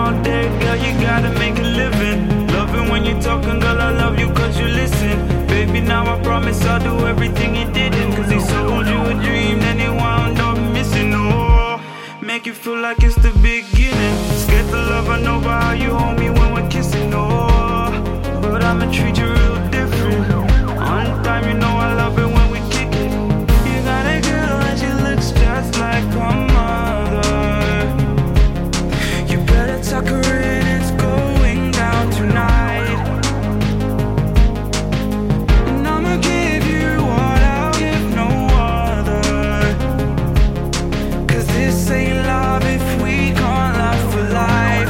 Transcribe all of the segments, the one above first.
all day, girl, you gotta make a living. Loving when you're talking, girl, I love you cause you listen. Baby, now I promise I'll do everything you didn't. Cause he sold you a dream, then he wound up missing. Oh, make you feel like it's the beginning. Scared to love, I know by how you hold me when we're kissing. Oh, but I'ma treat you real different. On time, you know I love it when we kick it. You got a girl and she looks just like her mother. You better tuck her in, it's going down tonight. And I'ma give you what I'll give no other. Cause this ain't love if we can't love for life.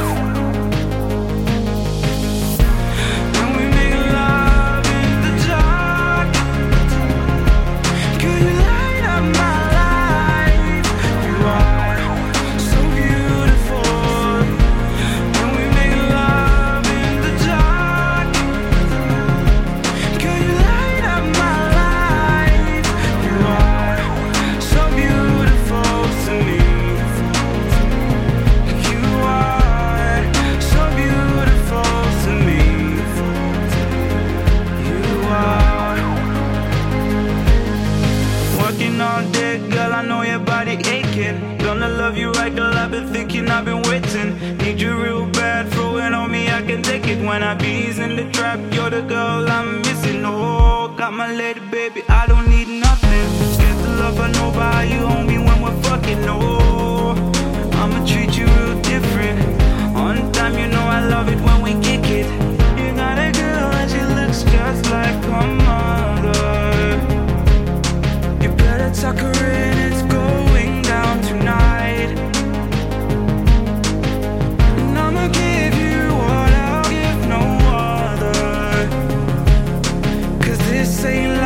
When we make love in the dark, girl, you light up my life. You are so beautiful. When we make love in the dark, girl, you light up my life. You are so beautiful to me. You are so beautiful to me. You are working all day, girl, I know your body aching. Gonna love you right, girl, I've been thinking, I've been waiting. Need you real bad, throw it on me, I can take it. When I be in the trap, you're the girl I'm missing. Oh, got my lady, baby, I don't need nothing. Scared to love, I know by how you hold me when we're fucking. Oh, I'ma treat you real different. On time, you know I love it when we kick it. You got a girl and she looks just like her mother. You better tuck her in, it's going down tonight. And I'ma give you what I'll give no other. Cause this ain't